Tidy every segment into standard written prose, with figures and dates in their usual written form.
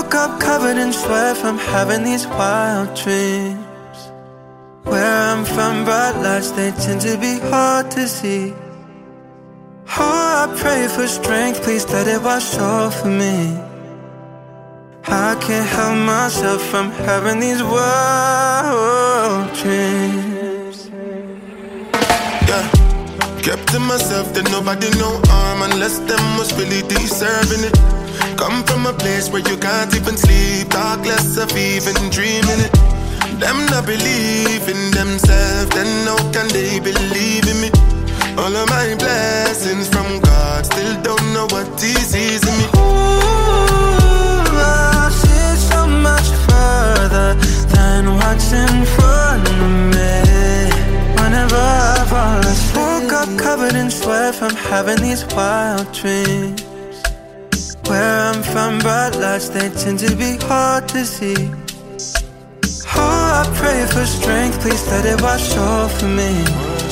Woke up covered in sweat from having these wild dreams. Where I'm from, bright lights, they tend to be hard to see. Oh, I pray for strength, please let it wash over me. I can't help myself from having these wild dreams. Yeah, kept to myself that nobody know harm unless them was really deserving it. Come from a place where you can't even sleep, talk less of even dreaming it. Them not believe in themselves, then how can they believe in me? All of my blessings from God, still don't know what He sees in me. Ooh, I see so much further than what's in front of me. Whenever I fall asleep, woke up covered in sweat from having these wild dreams. Where I'm from, bright lights, they tend to be hard to see. Oh, I pray for strength, please let it wash over me.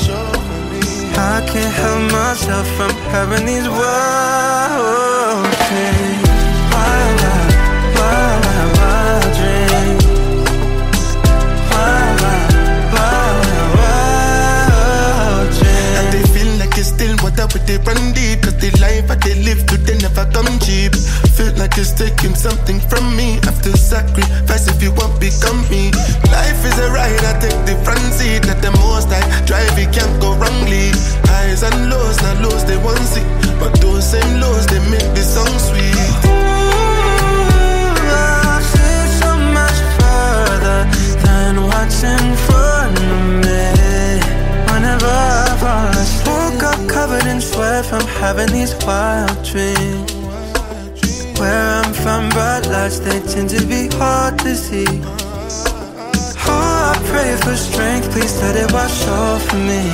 I can't help myself from having these wild dreams. Wild, wild, wild, wild, wild dreams. Wild, wild, wild, wild, wild dreams. And they feel like it's still water with they run deep, cause the life that they live to, they never come cheap. Feel like it's taking something from me. After sacrifice, if you want become me. Life is a ride, I take the front seat. Not the most I drive, it can't go wrongly. Highs and lows, not lows they won't see, but those same lows, they make the song sweet. Ooh, I've seen so much further than what's in front of me. Whenever I fall asleep, woke up covered in sweat from having these wild dreams. Where I'm from, bright lights, they tend to be hard to see. Oh, I pray for strength, please let it wash over me.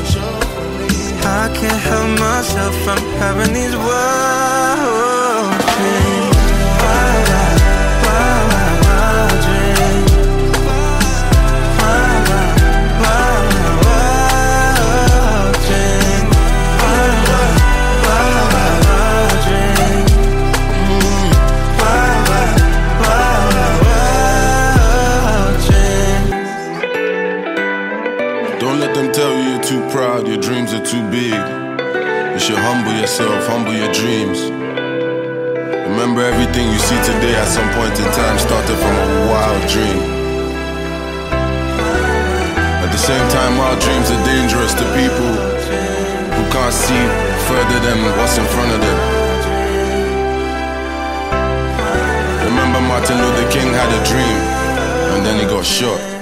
I can't help myself from having these wild dreams. Wild, wild, wild, wild, wild dreams. Wild, wild, wild, wild, wild dreams. Wild, wild, wild, wild, wild dreams. Wild, wild, wild, wild, wild dreams. Don't let them tell you you're too proud, your dreams are too big. You should humble yourself, humble your dreams. Remember, everything you see today at some point in time started from a wild dream. At the same time, wild dreams are dangerous to people who can't see further than what's in front of them. Remember, Martin Luther King had a dream, and then he got shot.